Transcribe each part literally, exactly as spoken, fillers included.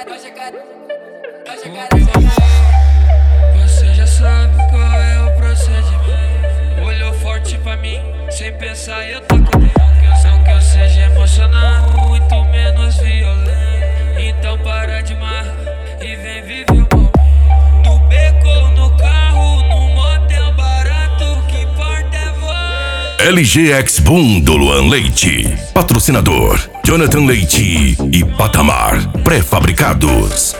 Você já sabe qual é o procedimento. Olhou forte pra mim, sem pensar eu tô com dentro. Não que eu seja emocionado, muito menos violento. Então para de marra e vem viver o momento. No beco ou no carro, num motel barato, que importa é voar. L G X Boom do Luan Leite. Patrocinador Jonathan Leite e Patamar Pré-fabricados.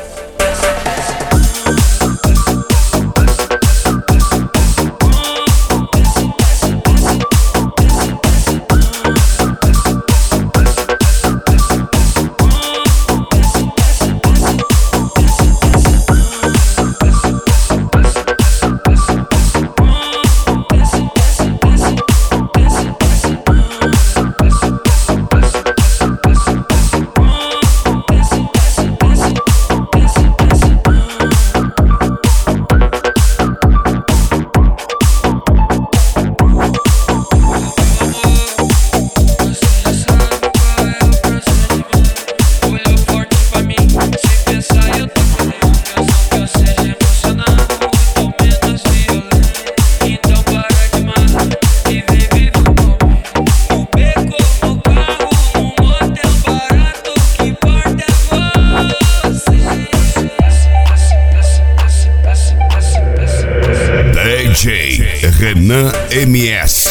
D J Renan M S